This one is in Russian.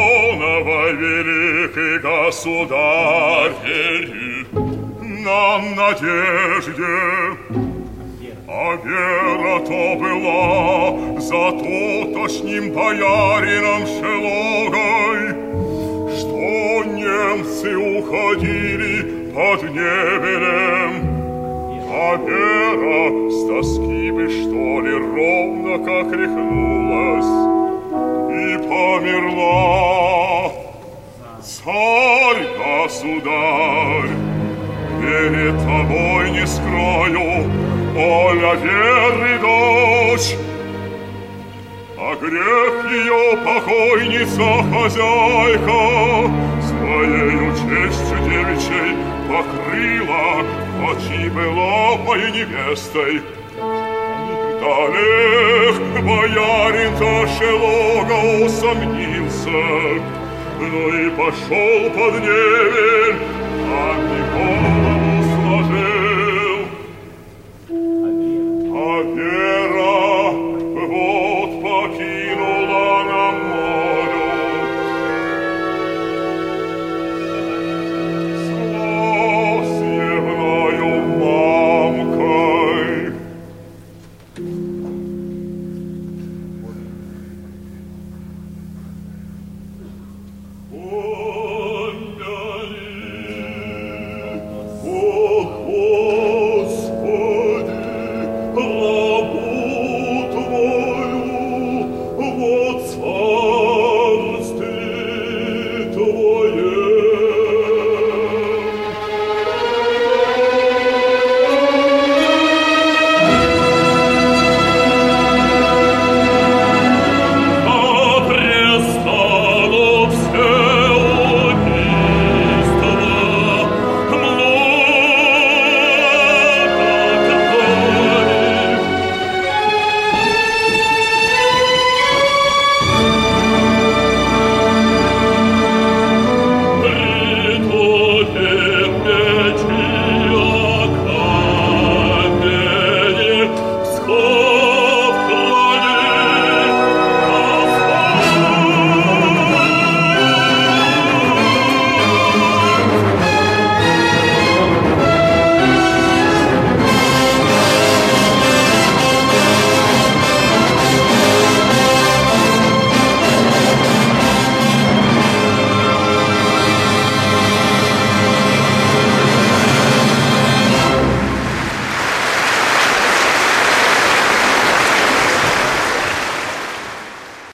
полного великий государь, нам надежде. А вера то была за тотошним боярином Шелогой, что немцы уходили под Невелем. А вера с тоски бы, что ли, ровно как рехнулась и померла. Царь, государь, перед тобой не скрою, Оля веры дочь, а грех ее покойница хозяйка своею честью девичей покрыла, хоть и была моей невестой. Далех боярин-то Шелога усомнился, но и пошел под Невель, а не